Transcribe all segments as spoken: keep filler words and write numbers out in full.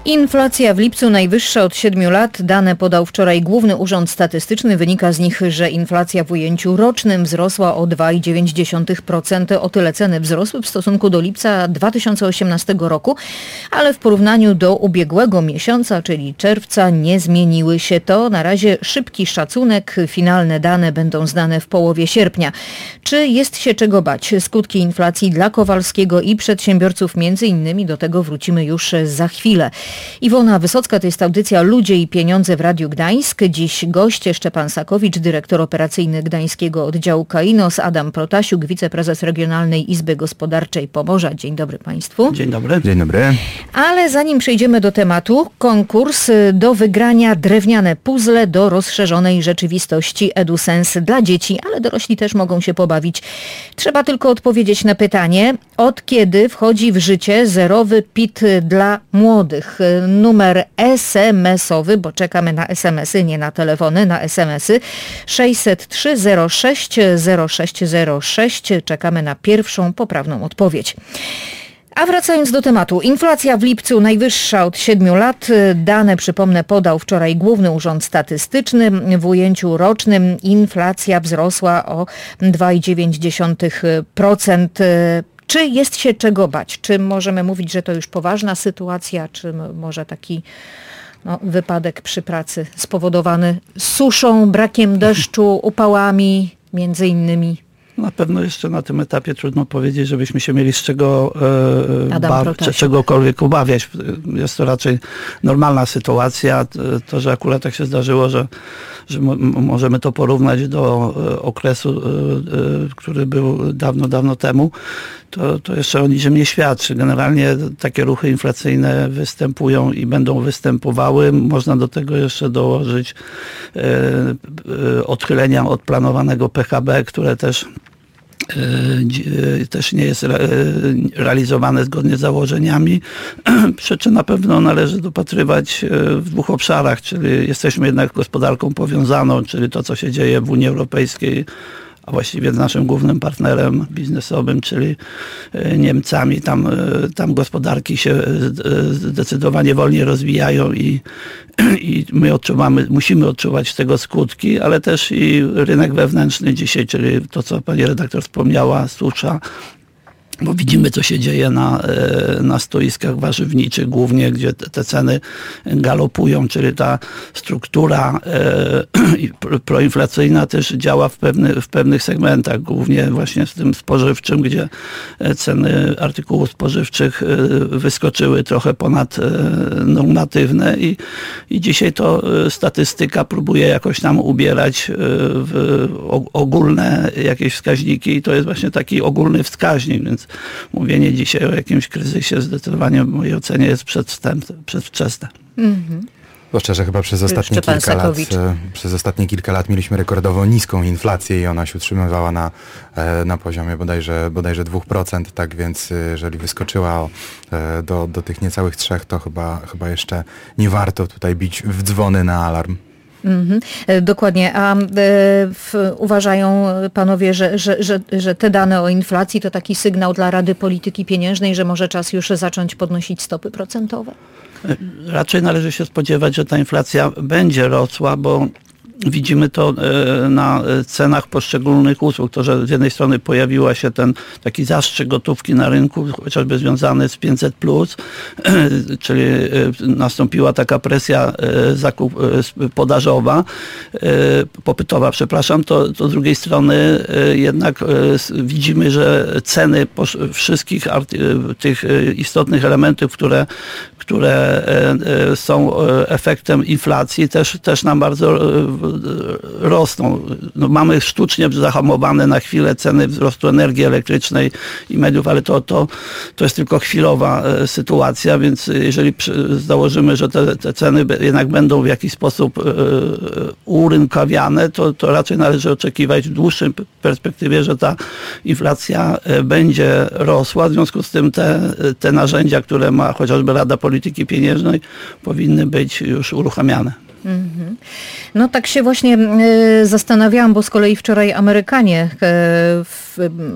Inflacja w lipcu najwyższa od siedmiu lat. Dane podał wczoraj Główny Urząd Statystyczny. Wynika z nich, że inflacja w ujęciu rocznym wzrosła o dwa i dziewięć procent. O tyle ceny wzrosły w stosunku do lipca dwa tysiące osiemnastego roku, ale w porównaniu do ubiegłego miesiąca, czyli czerwca, nie zmieniły się. To na razie szybki szacunek. Finalne dane będą znane w połowie sierpnia. Czy jest się czego bać? Skutki inflacji dla Kowalskiego i przedsiębiorców między innymi, do tego wrócimy już za chwilę. Iwona Wysocka, to jest audycja Ludzie i Pieniądze w Radiu Gdańsk. Dziś goście Szczepan Sakowicz, dyrektor operacyjny Gdańskiego Oddziału Kainos, Adam Protasiuk, wiceprezes Regionalnej Izby Gospodarczej Pomorza. Dzień dobry Państwu. Dzień dobry. Dzień dobry. Ale zanim przejdziemy do tematu, konkurs do wygrania drewniane puzzle do rozszerzonej rzeczywistości EduSense dla dzieci, ale dorośli też mogą się pobawić. Trzeba tylko odpowiedzieć na pytanie, od kiedy wchodzi w życie zerowy P I T dla młodych. Numer es em esowy, bo czekamy na es em esy, nie na telefony, na es em esy. sześćset trzy zero sześć zero sześć zero sześć. Czekamy na pierwszą poprawną odpowiedź. A wracając do tematu. Inflacja w lipcu najwyższa od siedmiu lat. Dane, przypomnę, podał wczoraj Główny Urząd Statystyczny. W ujęciu rocznym inflacja wzrosła o dwa i dziewięć procent. Czy jest się czego bać? Czy możemy mówić, że to już poważna sytuacja, czy może taki no, wypadek przy pracy spowodowany suszą, brakiem deszczu, upałami między innymi? Na pewno jeszcze na tym etapie trudno powiedzieć, żebyśmy się mieli z czego e, ba- czy czegokolwiek obawiać. Jest to raczej normalna sytuacja. To, że akurat tak się zdarzyło, że, że m- możemy to porównać do e, okresu, e, e, który był dawno, dawno temu, to, to jeszcze o niczym nie świadczy. Generalnie takie ruchy inflacyjne występują i będą występowały. Można do tego jeszcze dołożyć e, e, odchylenia od planowanego P K B, które też też nie jest realizowane zgodnie z założeniami. Przyczyn na pewno należy dopatrywać w dwóch obszarach, czyli jesteśmy jednak gospodarką powiązaną, czyli to, co się dzieje w Unii Europejskiej, a właściwie z naszym głównym partnerem biznesowym, czyli Niemcami. Tam, tam gospodarki się zdecydowanie wolniej rozwijają i, i my odczuwamy, musimy odczuwać tego skutki, ale też i rynek wewnętrzny dzisiaj, czyli to, co pani redaktor wspomniała, susza, bo widzimy, co się dzieje na, na stoiskach warzywniczych głównie, gdzie te, te ceny galopują, czyli ta struktura e, proinflacyjna też działa w, pewny, w pewnych segmentach, głównie właśnie z tym spożywczym, gdzie ceny artykułów spożywczych wyskoczyły trochę ponad normatywne i, i dzisiaj to statystyka próbuje jakoś nam ubierać w ogólne jakieś wskaźniki i to jest właśnie taki ogólny wskaźnik, więc mówienie dzisiaj o jakimś kryzysie zdecydowanie w mojej ocenie jest przedwczesne. Mm-hmm. Bo szczerze, chyba przez ostatnie, kilka lat, przez ostatnie kilka lat mieliśmy rekordowo niską inflację i ona się utrzymywała na, na poziomie bodajże, bodajże dwa procent, tak więc jeżeli wyskoczyła o, do, do tych niecałych trzech, to chyba, chyba jeszcze nie warto tutaj bić w dzwony na alarm. Mhm, dokładnie. A e, w, uważają panowie, że, że, że, że te dane o inflacji to taki sygnał dla Rady Polityki Pieniężnej, że może czas już zacząć podnosić stopy procentowe? Raczej należy się spodziewać, że ta inflacja będzie rosła, bo widzimy to na cenach poszczególnych usług. To, że z jednej strony pojawiła się ten taki zastrzyk gotówki na rynku, chociażby związany z pięćset plus, czyli nastąpiła taka presja zakup, podażowa, popytowa, przepraszam, to, to z drugiej strony jednak widzimy, że ceny wszystkich tych istotnych elementów, które, które są efektem inflacji, też, też nam bardzo rosną. No, mamy sztucznie zahamowane na chwilę ceny wzrostu energii elektrycznej i mediów, ale to, to, to jest tylko chwilowa e, sytuacja, więc jeżeli przy, założymy, że te, te ceny jednak będą w jakiś sposób e, urynkawiane, to, to raczej należy oczekiwać w dłuższej perspektywie, że ta inflacja e, będzie rosła. W związku z tym te, te narzędzia, które ma chociażby Rada Polityki Pieniężnej, powinny być już uruchamiane. Mm-hmm. No tak się właśnie y, zastanawiałam, bo z kolei wczoraj Amerykanie y, w,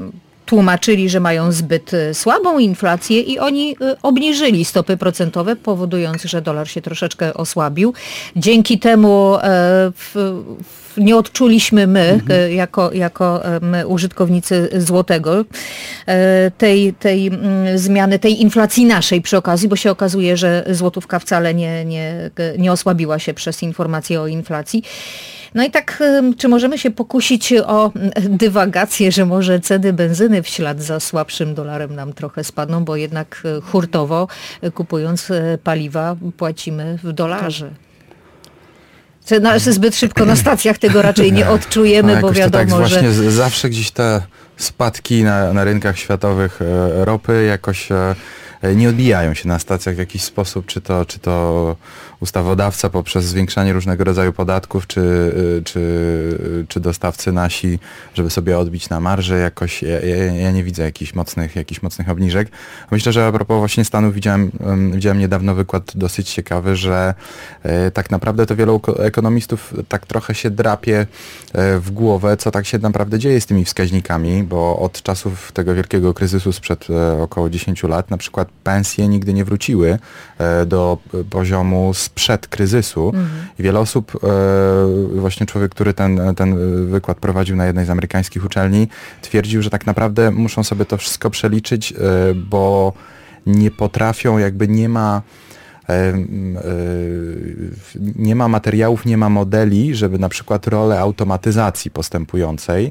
tłumaczyli, że mają zbyt słabą inflację i oni obniżyli stopy procentowe, powodując, że dolar się troszeczkę osłabił. Dzięki temu e, w, w, nie odczuliśmy my, mhm. jako, jako my, użytkownicy złotego, e, tej, tej m, zmiany, tej inflacji naszej przy okazji, bo się okazuje, że złotówka wcale nie, nie, nie osłabiła się przez informacje o inflacji. No i tak, czy możemy się pokusić o dywagację, że może ceny benzyny w ślad za słabszym dolarem nam trochę spadną, bo jednak hurtowo kupując paliwa płacimy w dolarze. No, zbyt szybko na stacjach tego raczej nie odczujemy, no, bo wiadomo, tak, że... Właśnie zawsze gdzieś te spadki na, na rynkach światowych ropy jakoś nie odbijają się na stacjach w jakiś sposób, czy to, czy to ustawodawca poprzez zwiększanie różnego rodzaju podatków, czy, czy, czy dostawcy nasi, żeby sobie odbić na marży jakoś, ja, ja, ja nie widzę jakichś mocnych, jakichś mocnych obniżek. Myślę, że a propos właśnie Stanów widziałem, widziałem niedawno wykład dosyć ciekawy, że e, tak naprawdę to wielu ekonomistów tak trochę się drapie e, w głowę, co tak się naprawdę dzieje z tymi wskaźnikami, bo od czasów tego wielkiego kryzysu sprzed e, około dziesięciu lat na przykład pensje nigdy nie wróciły e, do poziomu sprzed kryzysu. Mhm. I wiele osób, e, właśnie człowiek, który ten, ten wykład prowadził na jednej z amerykańskich uczelni, twierdził, że tak naprawdę muszą sobie to wszystko przeliczyć, e, bo nie potrafią, jakby nie ma nie ma materiałów, nie ma modeli, żeby na przykład rolę automatyzacji postępującej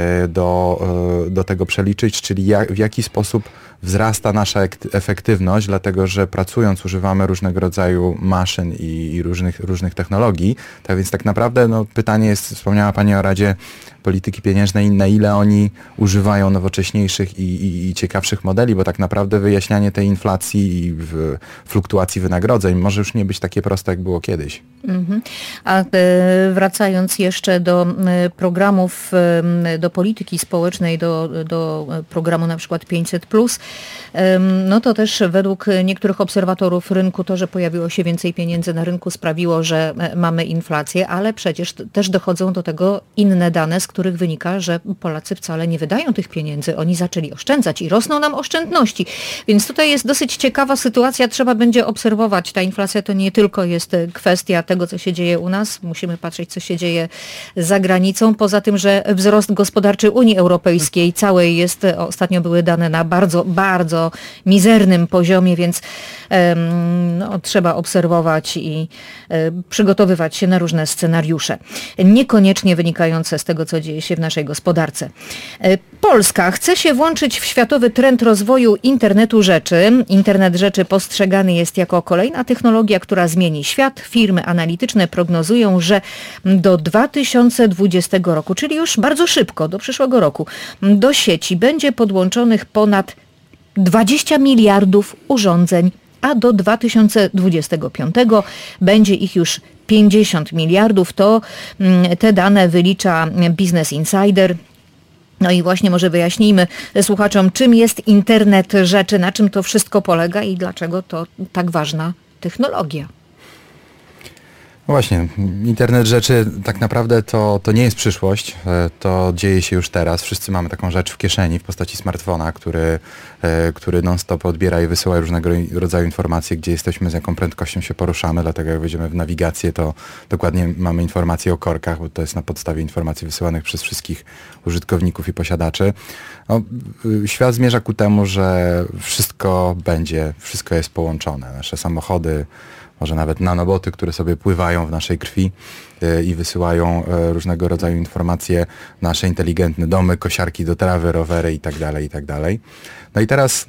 do, do tego przeliczyć, czyli jak, w jaki sposób wzrasta nasza efektywność, dlatego że pracując używamy różnego rodzaju maszyn i, i różnych, różnych technologii. Tak więc tak naprawdę no, pytanie jest, wspomniała Pani o Radzie Polityki Pieniężnej, na ile oni używają nowocześniejszych i, i, i ciekawszych modeli, bo tak naprawdę wyjaśnianie tej inflacji i w fluktuacji wynagrodzeń może już nie być takie proste, jak było kiedyś. Mhm. A wracając jeszcze do programów, do polityki społecznej, do, do programu na przykład pięćset plus, no to też według niektórych obserwatorów rynku to, że pojawiło się więcej pieniędzy na rynku sprawiło, że mamy inflację, ale przecież też dochodzą do tego inne dane, z których wynika, że Polacy wcale nie wydają tych pieniędzy. Oni zaczęli oszczędzać i rosną nam oszczędności. Więc tutaj jest dosyć ciekawa sytuacja. Trzeba będzie obserwować. Ta inflacja to nie tylko jest kwestia tego, co się dzieje u nas. Musimy patrzeć, co się dzieje za granicą. Poza tym, że wzrost gospodarczy Unii Europejskiej całej jest, ostatnio były dane na bardzo, bardzo mizernym poziomie, więc um, no, trzeba obserwować i um, przygotowywać się na różne scenariusze. Niekoniecznie wynikające z tego, co dzieje się w naszej gospodarce. Polska chce się włączyć w światowy trend rozwoju internetu rzeczy. Internet rzeczy postrzegany jest jako kolejna technologia, która zmieni świat. Firmy analityczne prognozują, że do dwa tysiące dwudziestego roku, czyli już bardzo szybko, do przyszłego roku, do sieci będzie podłączonych ponad dwadzieścia miliardów urządzeń, a do dwa tysiące dwudziestego piątego będzie ich już pięćdziesiąt miliardów. To te dane wylicza Business Insider. No i właśnie może wyjaśnijmy słuchaczom, czym jest internet rzeczy, na czym to wszystko polega i dlaczego to tak ważna technologia. No właśnie, internet rzeczy tak naprawdę to, to nie jest przyszłość, to dzieje się już teraz. Wszyscy mamy taką rzecz w kieszeni w postaci smartfona, który, który non-stop odbiera i wysyła różnego rodzaju informacje, gdzie jesteśmy, z jaką prędkością się poruszamy, dlatego jak wejdziemy w nawigację, to dokładnie mamy informacje o korkach, bo to jest na podstawie informacji wysyłanych przez wszystkich użytkowników i posiadaczy. No, świat zmierza ku temu, że wszystko będzie, wszystko jest połączone. Nasze samochody, może nawet nanoboty, które sobie pływają w naszej krwi y, i wysyłają y, różnego rodzaju informacje, nasze inteligentne domy, kosiarki do trawy, rowery i tak dalej, i tak dalej. No i teraz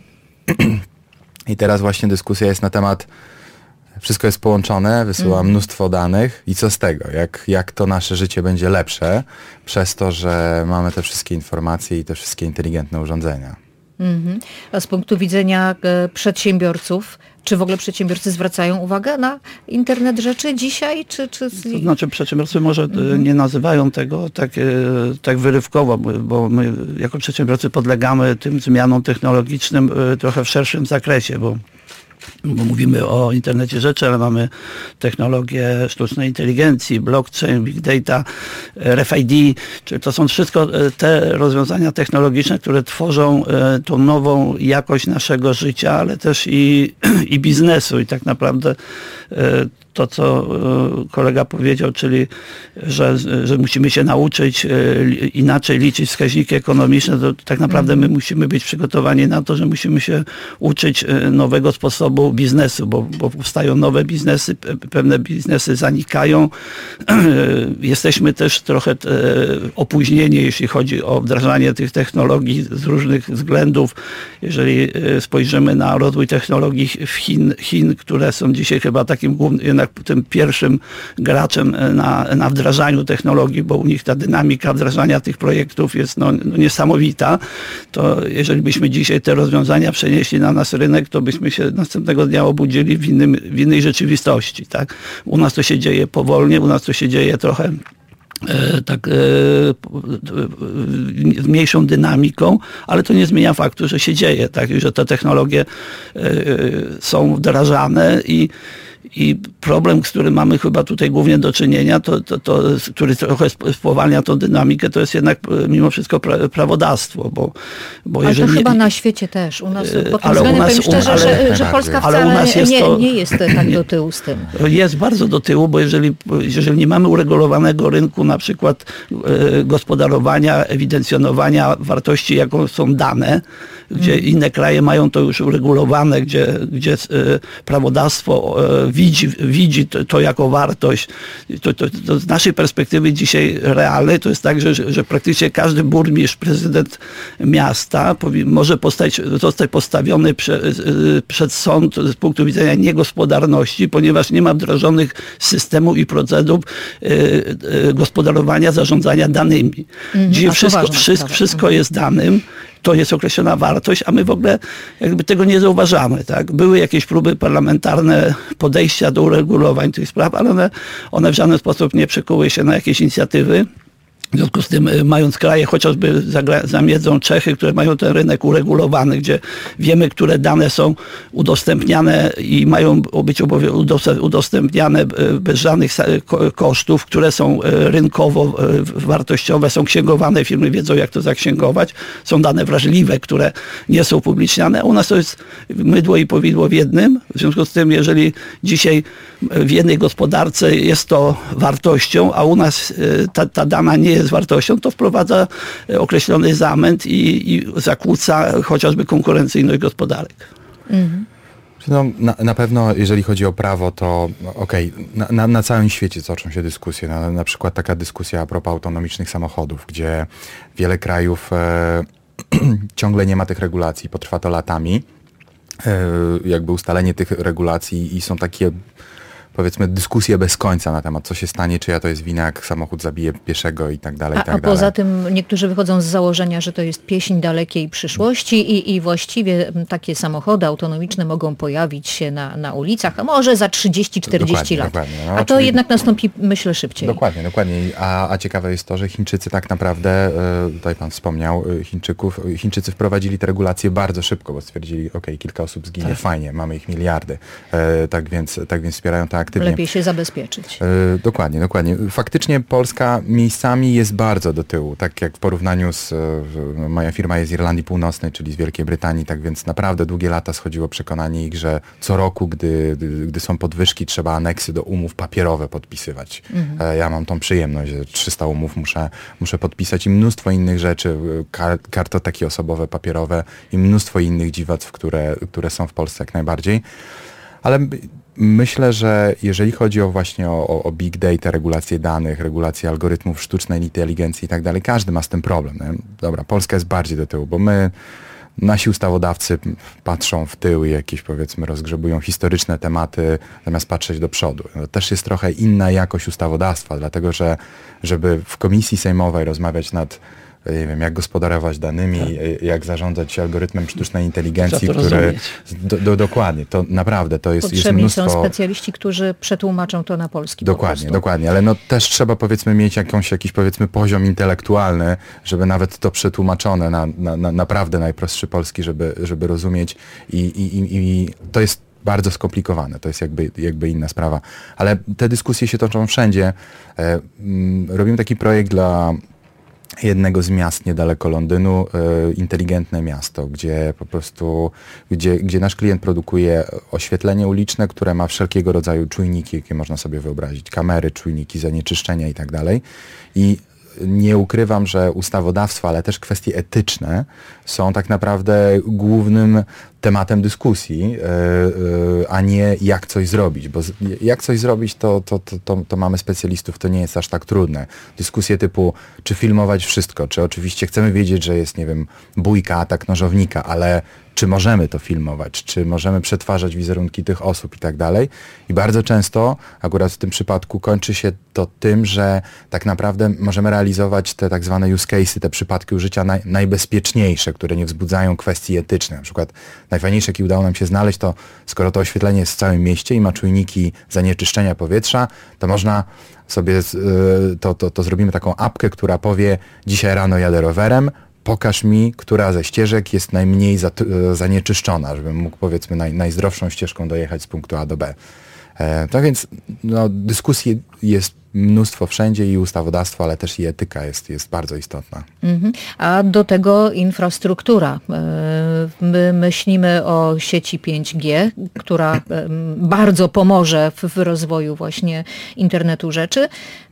i teraz właśnie dyskusja jest na temat, wszystko jest połączone, wysyła mm. mnóstwo danych i co z tego? Jak, jak to nasze życie będzie lepsze przez to, że mamy te wszystkie informacje i te wszystkie inteligentne urządzenia? Mm-hmm. A z punktu widzenia e, przedsiębiorców, czy w ogóle przedsiębiorcy zwracają uwagę na internet rzeczy dzisiaj? Czy, czy... To znaczy przedsiębiorcy może mm-hmm. nie nazywają tego tak, tak wyrywkowo, bo my jako przedsiębiorcy podlegamy tym zmianom technologicznym trochę w szerszym zakresie, bo bo mówimy o internecie rzeczy, ale mamy technologię sztucznej inteligencji, blockchain, big data, R F I D, czyli to są wszystko te rozwiązania technologiczne, które tworzą tą nową jakość naszego życia, ale też i, i biznesu i tak naprawdę to, co kolega powiedział, czyli że, że musimy się nauczyć inaczej liczyć wskaźniki ekonomiczne, to tak naprawdę my musimy być przygotowani na to, że musimy się uczyć nowego sposobu biznesu, bo, bo powstają nowe biznesy, pewne biznesy zanikają. Jesteśmy też trochę opóźnieni, jeśli chodzi o wdrażanie tych technologii z różnych względów. Jeżeli spojrzymy na rozwój technologii w Chin, Chin, które są dzisiaj chyba takim głównym, jednak tym pierwszym graczem na, na wdrażaniu technologii, bo u nich ta dynamika wdrażania tych projektów jest no, no niesamowita, to jeżeli byśmy dzisiaj te rozwiązania przenieśli na nasz rynek, to byśmy się następnego dnia obudzili w, innym, w innej rzeczywistości. Tak? U nas to się dzieje powolnie, u nas to się dzieje trochę tak z mniejszą dynamiką, ale to nie zmienia faktu, że się dzieje, tak? I że te technologie są wdrażane i I problem, z którym mamy chyba tutaj głównie do czynienia, to, to, to, który trochę spowalnia tą dynamikę, to jest jednak mimo wszystko pra, prawodawstwo. Bo, bo ale jeżeli to chyba nie, na świecie też. U nas pod tym ale względem powiem szczerze, ale, że, że Polska wcale jest nie, to, nie jest tak do tyłu z tym. Jest bardzo do tyłu, bo jeżeli, jeżeli nie mamy uregulowanego rynku na przykład e, gospodarowania, ewidencjonowania wartości, jaką są dane, gdzie hmm. inne kraje mają to już uregulowane, gdzie, gdzie e, prawodawstwo e, widzi, widzi to, to jako wartość. To, to, to z naszej perspektywy dzisiaj realnej to jest tak, że, że praktycznie każdy burmistrz, prezydent miasta powi- może postać, zostać postawiony prze, przed sąd z punktu widzenia niegospodarności, ponieważ nie ma wdrożonych systemów i procedur y, y, gospodarowania, zarządzania danymi. Mm, Dzisiaj wszystko, wszystko, wszystko jest danym. To jest określona wartość, a my w ogóle jakby tego nie zauważamy. Tak? Były jakieś próby parlamentarne podejścia do uregulowań tych spraw, ale one, one w żaden sposób nie przekuły się na jakieś inicjatywy. W związku z tym, mając kraje chociażby za, za miedzą Czechy, które mają ten rynek uregulowany, gdzie wiemy, które dane są udostępniane i mają być udostępniane bez żadnych kosztów, które są rynkowo wartościowe, są księgowane, firmy wiedzą, jak to zaksięgować, są dane wrażliwe, które nie są upubliczniane. U nas to jest mydło i powidło w jednym. W związku z tym, jeżeli dzisiaj w jednej gospodarce jest to wartością, a u nas ta, ta dana nie jest z wartością, to wprowadza określony zamęt i, i zakłóca chociażby konkurencyjność gospodarek. Mhm. No, na, na pewno jeżeli chodzi o prawo, to okej, okay, na, na, na całym świecie toczą się dyskusje. Na, na przykład taka dyskusja a propos autonomicznych samochodów, gdzie wiele krajów e, ciągle nie ma tych regulacji, potrwa to latami. E, jakby ustalenie tych regulacji i są takie, powiedzmy, dyskusje bez końca na temat, co się stanie, czyja to jest wina, jak samochód zabije pieszego i tak dalej, a, i tak a dalej. poza tym niektórzy wychodzą z założenia, że to jest pieśń dalekiej przyszłości i, i właściwie takie samochody autonomiczne mogą pojawić się na, na ulicach, a może za trzydzieści czterdzieści lat. Dokładnie, no, a to czyli... jednak nastąpi, myślę, szybciej. Dokładnie, dokładnie. A, a ciekawe jest to, że Chińczycy tak naprawdę, tutaj pan wspomniał, Chińczyków, Chińczycy wprowadzili te regulacje bardzo szybko, bo stwierdzili, ok, kilka osób zginie, tak. Fajnie, mamy ich miliardy. E, tak, więc, tak więc wspierają to aktywnie. Lepiej się zabezpieczyć. E, dokładnie, dokładnie. Faktycznie Polska miejscami jest bardzo do tyłu, tak jak w porównaniu z, e, moja firma jest z Irlandii Północnej, czyli z Wielkiej Brytanii, tak więc naprawdę długie lata schodziło przekonanie ich, że co roku, gdy, gdy, gdy są podwyżki, trzeba aneksy do umów papierowe podpisywać. Mhm. E, ja mam tą przyjemność, że trzysta umów muszę, muszę podpisać i mnóstwo innych rzeczy, kar, kartoteki osobowe, papierowe i mnóstwo innych dziwactw, które, które są w Polsce jak najbardziej. Ale myślę, że jeżeli chodzi o właśnie o, o big data, regulację danych, regulację algorytmów sztucznej inteligencji i tak dalej, każdy ma z tym problem. Nie? Dobra, Polska jest bardziej do tyłu, bo my, nasi ustawodawcy patrzą w tył i jakieś, powiedzmy, rozgrzebują historyczne tematy, zamiast patrzeć do przodu. To też jest trochę inna jakość ustawodawstwa, dlatego że żeby w komisji sejmowej rozmawiać nad, nie wiem, jak gospodarować danymi, tak. jak zarządzać algorytmem sztucznej inteligencji, który... Do, do, dokładnie, to naprawdę to jest, jest mnóstwo... są specjaliści, którzy przetłumaczą to na polski. Dokładnie, dokładnie, ale no też trzeba, powiedzmy, mieć jakąś, jakiś, powiedzmy, poziom intelektualny, żeby nawet to przetłumaczone na, na, na naprawdę najprostszy polski, żeby, żeby rozumieć i, i, i, i to jest bardzo skomplikowane. To jest jakby, jakby inna sprawa. Ale te dyskusje się toczą wszędzie. E, m, robimy taki projekt dla jednego z miast niedaleko Londynu, e, inteligentne miasto, gdzie po prostu, gdzie, gdzie nasz klient produkuje oświetlenie uliczne, które ma wszelkiego rodzaju czujniki, jakie można sobie wyobrazić, kamery, czujniki zanieczyszczenia i tak dalej. I nie ukrywam, że ustawodawstwo, ale też kwestie etyczne są tak naprawdę głównym tematem dyskusji, a nie jak coś zrobić, bo jak coś zrobić, to, to, to, to, to mamy specjalistów, to nie jest aż tak trudne. Dyskusje typu, czy filmować wszystko, czy oczywiście chcemy wiedzieć, że jest, nie wiem, bójka, atak nożownika, ale czy możemy to filmować, czy możemy przetwarzać wizerunki tych osób i tak dalej. I bardzo często, akurat w tym przypadku, kończy się to tym, że tak naprawdę możemy realizować te tak zwane use case'y, te przypadki użycia naj, najbezpieczniejsze, które nie wzbudzają kwestii etycznych. Na przykład najfajniejsze, jakie udało nam się znaleźć, to skoro to oświetlenie jest w całym mieście i ma czujniki zanieczyszczenia powietrza, to można sobie, to, to, to zrobimy taką apkę, która powie, dzisiaj rano jadę rowerem, pokaż mi, która ze ścieżek jest najmniej zanieczyszczona, żebym mógł, powiedzmy, naj, najzdrowszą ścieżką dojechać z punktu A do B. E, tak więc no, dyskusji jest mnóstwo wszędzie i ustawodawstwo, ale też i etyka jest, jest bardzo istotna. Mhm. A do tego infrastruktura. My myślimy o sieci pięć G, która bardzo pomoże w, w rozwoju właśnie internetu rzeczy,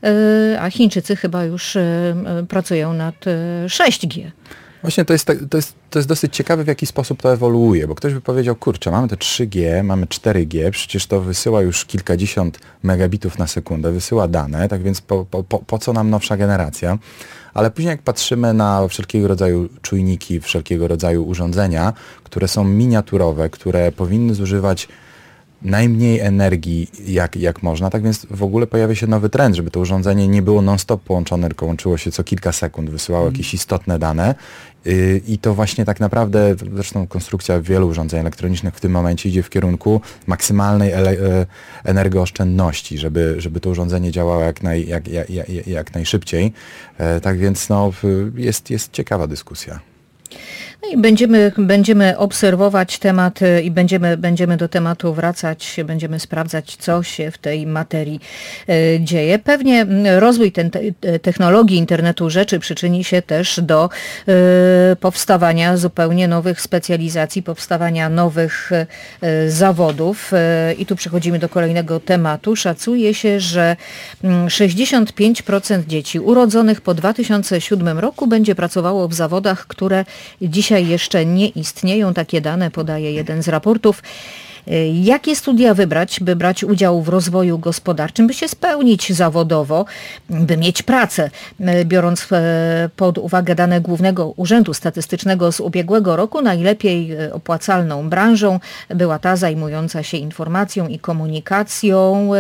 a Chińczycy chyba już pracują nad sześć G. Właśnie to jest, to, jest, to jest dosyć ciekawe, w jaki sposób to ewoluuje, bo ktoś by powiedział, kurczę, mamy te trzy G, mamy cztery G, przecież to wysyła już kilkadziesiąt megabitów na sekundę, wysyła dane, tak więc po, po, po, po co nam nowsza generacja? Ale później jak patrzymy na wszelkiego rodzaju czujniki, wszelkiego rodzaju urządzenia, które są miniaturowe, które powinny zużywać najmniej energii jak, jak można, tak więc w ogóle pojawia się nowy trend, żeby to urządzenie nie było non-stop połączone, tylko łączyło się co kilka sekund, wysyłało mm. jakieś istotne dane yy, i to właśnie tak naprawdę, zresztą konstrukcja wielu urządzeń elektronicznych w tym momencie idzie w kierunku maksymalnej ele, e, energooszczędności, żeby, żeby to urządzenie działało jak, naj, jak, jak, jak, jak najszybciej. E, tak więc no, jest, jest ciekawa dyskusja. No i będziemy, będziemy obserwować temat i będziemy, będziemy do tematu wracać, będziemy sprawdzać, co się w tej materii e, dzieje. Pewnie rozwój ten, te, technologii internetu rzeczy przyczyni się też do e, powstawania zupełnie nowych specjalizacji, powstawania nowych e, zawodów. E, I tu przechodzimy do kolejnego tematu. Szacuje się, że sześćdziesiąt pięć procent dzieci urodzonych po dwa tysiące siódmym roku będzie pracowało w zawodach, które dzisiaj Dzisiaj jeszcze nie istnieją. Takie dane podaje jeden z raportów. Jakie studia wybrać, by brać udział w rozwoju gospodarczym, by się spełnić zawodowo, by mieć pracę? Biorąc pod uwagę dane Głównego Urzędu Statystycznego z ubiegłego roku, najlepiej opłacalną branżą była ta zajmująca się informacją i komunikacją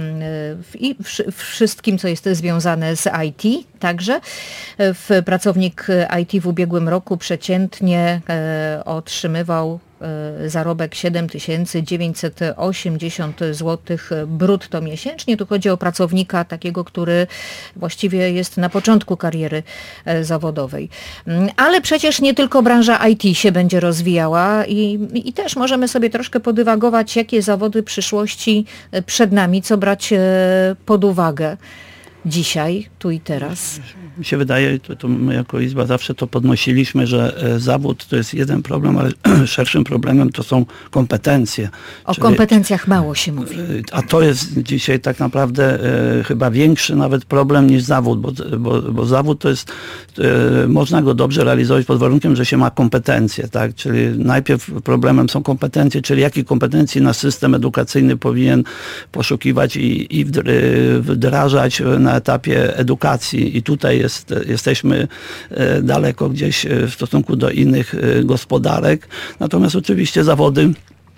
i wszystkim, co jest związane z I T. Także pracownik I T w ubiegłym roku przeciętnie otrzymywał zarobek siedem tysięcy dziewięćset osiemdziesiąt złotych brutto miesięcznie. Tu chodzi o pracownika takiego, który właściwie jest na początku kariery zawodowej. Ale przecież nie tylko branża I T się będzie rozwijała i, i też możemy sobie troszkę podywagować, jakie zawody przyszłości przed nami, co brać pod uwagę dzisiaj, tu i teraz. Mi się wydaje, to, to my jako Izba zawsze to podnosiliśmy, że zawód to jest jeden problem, ale szerszym problemem to są kompetencje. O Czyli, kompetencjach mało się mówi. A to jest dzisiaj tak naprawdę e, chyba większy nawet problem niż zawód, bo, bo, bo zawód to jest, e, można go dobrze realizować pod warunkiem, że się ma kompetencje, tak? Czyli najpierw problemem są kompetencje, czyli jakie kompetencje nasz system edukacyjny powinien poszukiwać i, i wdrażać na etapie edukacji. I tutaj jest, jesteśmy daleko gdzieś w stosunku do innych gospodarek. Natomiast oczywiście zawody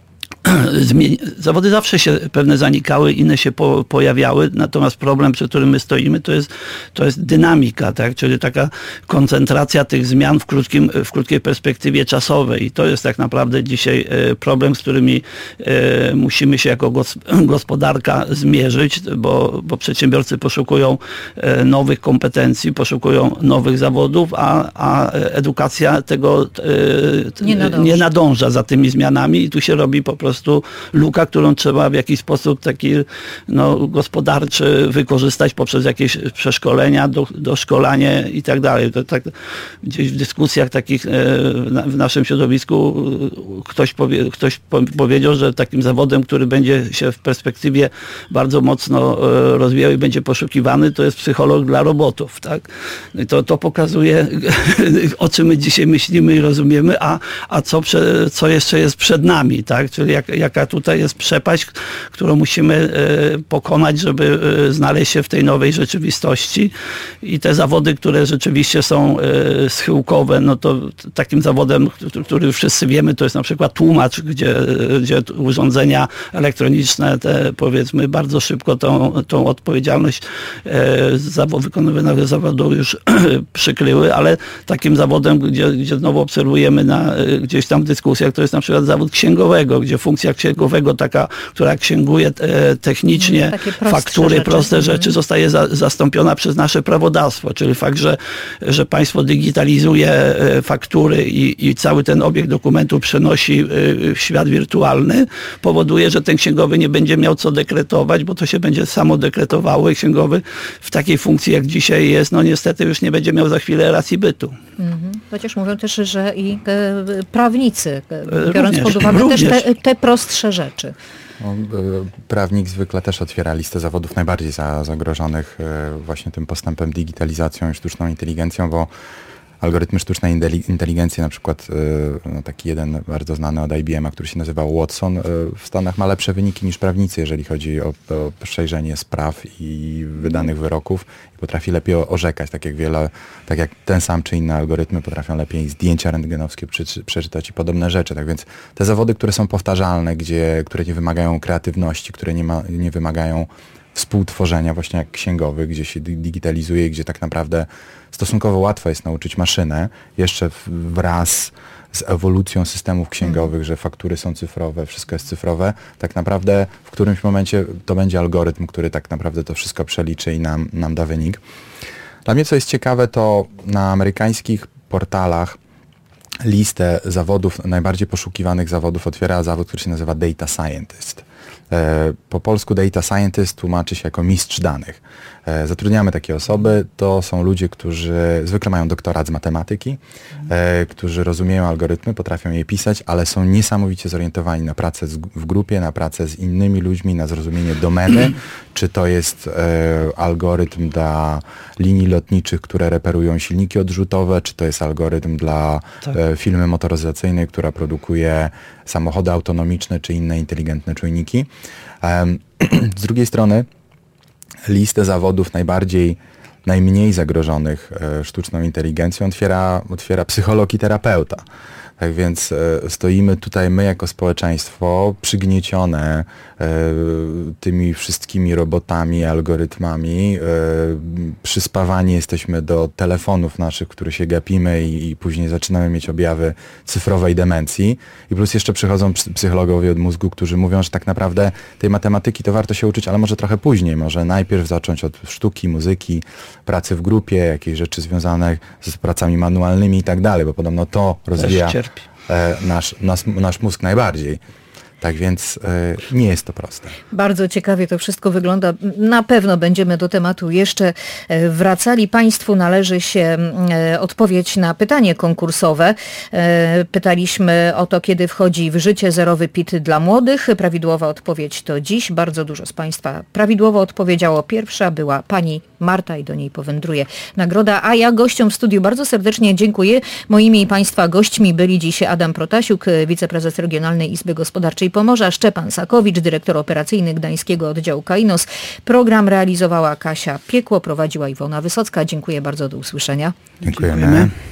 Zawody zawsze się pewne zanikały, inne się po, pojawiały, natomiast problem, przy którym my stoimy, to jest, to jest dynamika, tak? Czyli taka koncentracja tych zmian w, krótkim, w krótkiej perspektywie czasowej. I to jest tak naprawdę dzisiaj problem, z którymi musimy się jako gospodarka zmierzyć, bo, bo przedsiębiorcy poszukują nowych kompetencji, poszukują nowych zawodów, a, a edukacja tego nie nadąża. nie nadąża za tymi zmianami i tu się robi po prostu prostu luka, którą trzeba w jakiś sposób taki no, gospodarczy wykorzystać poprzez jakieś przeszkolenia, do, doszkolanie i tak dalej. To tak gdzieś w dyskusjach takich w naszym środowisku ktoś, powie, ktoś powiedział, że takim zawodem, który będzie się w perspektywie bardzo mocno rozwijał i będzie poszukiwany, to jest psycholog dla robotów. Tak? I to, to pokazuje, o czym my dzisiaj myślimy i rozumiemy, a, a co, prze, co jeszcze jest przed nami. Tak? Czyli jak, jaka tutaj jest przepaść, którą musimy pokonać, żeby znaleźć się w tej nowej rzeczywistości. I te zawody, które rzeczywiście są schyłkowe, no to takim zawodem, który wszyscy wiemy, to jest na przykład tłumacz, gdzie, gdzie urządzenia elektroniczne te, powiedzmy, bardzo szybko tą, tą odpowiedzialność za wykonywanego zawodu już przykryły, ale takim zawodem, gdzie, gdzie znowu obserwujemy na, gdzieś tam w dyskusjach, to jest na przykład zawód księgowego, gdzie funkcja księgowego taka, która księguje technicznie faktury, proste rzeczy, proste rzeczy zostaje za, zastąpiona przez nasze prawodawstwo, czyli fakt, że, że państwo digitalizuje faktury i, i cały ten obieg dokumentu przenosi w świat wirtualny, powoduje, że ten księgowy nie będzie miał co dekretować, bo to się będzie samo dekretowało i księgowy w takiej funkcji, jak dzisiaj jest, no niestety już nie będzie miał za chwilę racji bytu. Mhm. Chociaż mówią też, że i e, prawnicy, biorąc również, pod uwagę również. też te, te prostsze rzeczy. No, prawnik zwykle też otwiera listę zawodów najbardziej za, zagrożonych właśnie tym postępem, digitalizacją i sztuczną inteligencją, bo algorytmy sztucznej inteligencji, na przykład no, taki jeden bardzo znany od I B M a, który się nazywał Watson, w Stanach ma lepsze wyniki niż prawnicy, jeżeli chodzi o, o przejrzenie spraw i wydanych wyroków i potrafi lepiej orzekać, tak jak wiele, tak jak ten sam czy inne algorytmy potrafią lepiej zdjęcia rentgenowskie przeczytać i podobne rzeczy. Tak więc te zawody, które są powtarzalne, gdzie, które nie wymagają kreatywności, które nie, ma, nie wymagają współtworzenia, właśnie jak księgowy, gdzie się digitalizuje, gdzie tak naprawdę stosunkowo łatwo jest nauczyć maszynę, jeszcze wraz z ewolucją systemów księgowych, hmm. że faktury są cyfrowe, wszystko jest cyfrowe, tak naprawdę w którymś momencie to będzie algorytm, który tak naprawdę to wszystko przeliczy i nam, nam da wynik. Dla mnie co jest ciekawe, to na amerykańskich portalach listę zawodów, najbardziej poszukiwanych zawodów otwiera zawód, który się nazywa Data Scientist. Po polsku Data Scientist tłumaczy się jako mistrz danych. Zatrudniamy takie osoby, to są ludzie, którzy zwykle mają doktorat z matematyki, e, którzy rozumieją algorytmy, potrafią je pisać, ale są niesamowicie zorientowani na pracę z, w grupie, na pracę z innymi ludźmi, na zrozumienie domeny, czy to jest e, algorytm dla linii lotniczych, które reperują silniki odrzutowe, czy to jest algorytm dla tak. e, firmy motoryzacyjnej, która produkuje samochody autonomiczne, czy inne inteligentne czujniki. E, z drugiej strony listę zawodów najbardziej, najmniej zagrożonych e, sztuczną inteligencją otwiera, otwiera psycholog i terapeuta. Tak więc e, stoimy tutaj my jako społeczeństwo przygniecione e, tymi wszystkimi robotami, algorytmami. E, przyspawani jesteśmy do telefonów naszych, w których się gapimy i, i później zaczynamy mieć objawy cyfrowej demencji. I plus jeszcze przychodzą psychologowie od mózgu, którzy mówią, że tak naprawdę tej matematyki to warto się uczyć, ale może trochę później. Może najpierw zacząć od sztuki, muzyki, pracy w grupie, jakichś rzeczy związanych z pracami manualnymi i tak dalej, bo podobno to rozwija Nasz, nasz, nasz mózg najbardziej. Tak więc y, nie jest to proste. Bardzo ciekawie to wszystko wygląda. Na pewno będziemy do tematu jeszcze wracali. Państwu należy się odpowiedź na pytanie konkursowe. Pytaliśmy o to, kiedy wchodzi w życie zerowy P I T dla młodych. Prawidłowa odpowiedź to dziś. Bardzo dużo z Państwa prawidłowo odpowiedziało. Pierwsza była pani Marta i do niej powędruje nagroda. A ja gościom w studiu bardzo serdecznie dziękuję. Moimi i Państwa gośćmi byli dziś Adam Protasiuk, wiceprezes Regionalnej Izby Gospodarczej Pomorza, Szczepan Sakowicz, dyrektor operacyjny Gdańskiego Oddziału Kainos. Program realizowała Kasia Piekło, prowadziła Iwona Wysocka. Dziękuję bardzo, do usłyszenia. Dziękujemy.